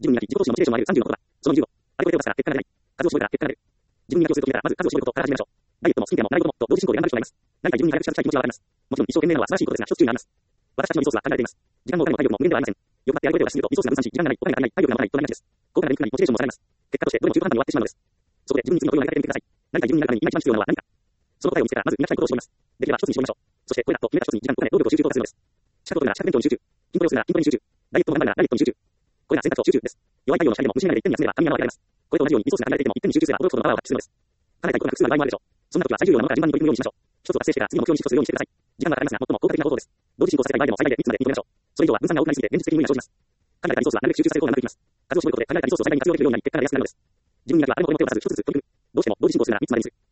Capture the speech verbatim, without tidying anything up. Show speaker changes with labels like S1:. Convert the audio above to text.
S1: 自分になき自己投資のモチベーションを上げるさんじゅうのことだ。そのにじゅうご、あれを超えてますから結果が出ない。数を絞れたら結果が出る。自分に磨きをすると決めたら、まず数を絞ることから始めましょう。ダイエットもスキンケアも習い事もと同時進行で頑張る人がいます。何か自分に早くしたい気持ちはわかります。もちろん一生懸命なのは素晴らしいことですが、一つ注意があります。私たちのリソースは限られています。時間もお金も体力も無限ではありません。欲張ってやり声を出しすぎるとリソースが分散し、時間がない、お金が足りない、体力が持たないとなりがちです。高価な肉なりモチベーションも下がります。結果としてどれも中途半端に終わってしまうのです。そこで自分に次の問いを投げかけてみてください。何か自分になるために今一番必要なのは何か。その答えを見つけたら、まず磨きたいことを絞ります。できれば一つに絞りましょう。そしてこれだと決めた一つに時間、お金、労力を集中とするのです。資格を取るなら資格勉強に集中。筋トレをするなら筋トレに集中。ダイエットを頑張るならダイエットに集中。これが選択肢を集中です。弱い太陽の光でも虫眼鏡で一点に集めれば神山は得られます。これと同じようにリソースが限られていても一点に集中すれば驚くほどのパワーを発揮するのです。叶えたいことが複数ある場合もあるでしょう。そんな時は最重要なものから順番に取り組むようにしましょう。一つを達成してから次の目標にシフトするようにしてください。時間がかかりますが、最も効果的な方法です。同時進行させたい場合でも最大でみっつまでに取りましょう。それ以上は分散が多くなりすぎて現実的に無理が生じます。限られたリソースはなるべく集中させる方が長くいきます。数を絞ることで限られたリソースを最大に活用できるようになり、結果が出やすくなるのです。自分になきは誰の声も手を出さず一つずつ取り組む。どうしても同時進行するならみっつまでにする。